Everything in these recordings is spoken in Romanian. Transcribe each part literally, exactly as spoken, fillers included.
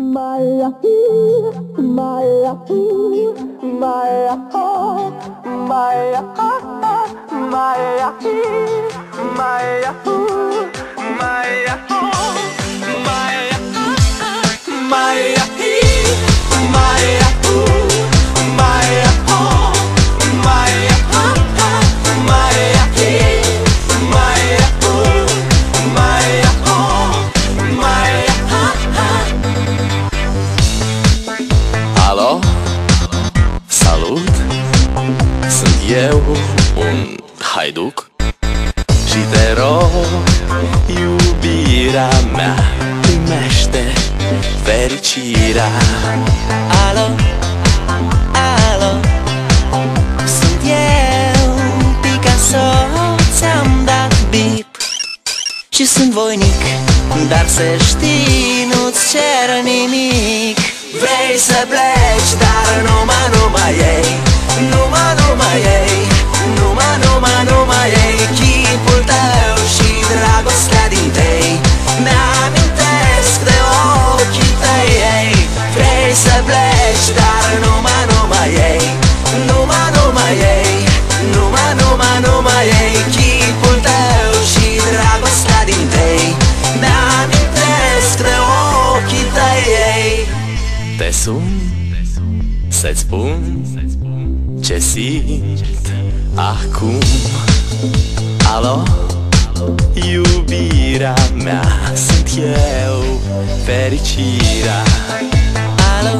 Maya, Maya, Maya, Maya, Maya, Maya, Maya, Maya, Alo, salut, sunt eu, un haiduc și te rog, iubirea mea, primește fericirea. Alo, alo, sunt eu, Picasso, ți-am dat bip și sunt voinic, dar să știi, nu-ți cer nimic. Vrei să pleci, dar numai, numai ei, numai, numai ei, numai, numai, numai ei, chipul tău și dragostea din tei mi-amintesc de ochii tăi ei. Vrei să pleci, dar numai, numai ei, numai, numai ei, numai, numai, numai ei, chipul tău și dragostea din tei mi-amintesc de ochii tăi ei. Te sun să-ți spun ce simt acum. Alo, iubirea mea, sunt eu, fericirea. Alo,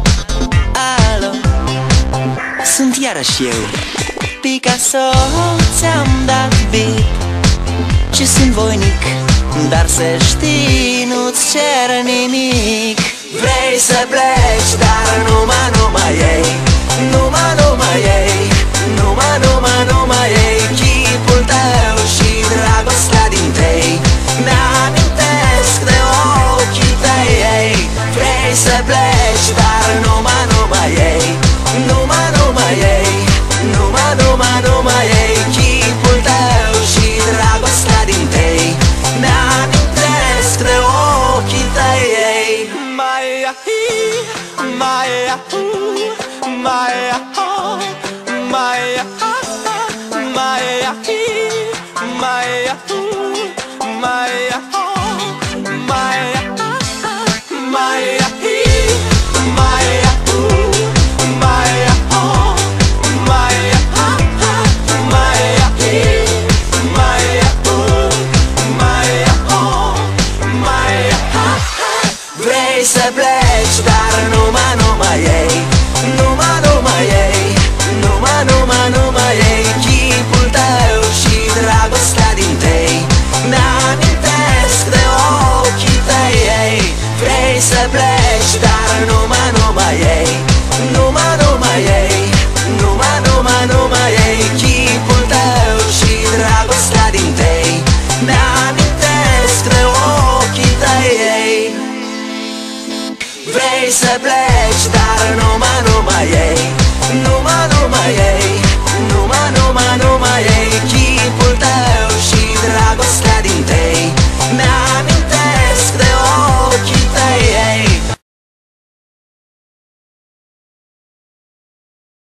alo, sunt iarăși eu, Picasso, ți-am dat bip și sunt voinic, dar să știi, nu-ți cer nimic. Vrei să pleci, dar numai, numai ei, numai, numai ei, numai, numai, numai ei, chipul tău și dragostea din tei mi-amintesc de ochii tăi ei. Vrei să pleci, dar numai, numai ei, numai, numai ei, numai, numai, numai ei, chipul tău și dragostea din tei mi-amintesc de ochii tăi ei. Maya, Maya, Maya, Maya, Maya, Maya, Maya, Maya, Maya, Vrei să pleci, dar numai, numai ei, numai, numai ei, numai, numai, numai ei.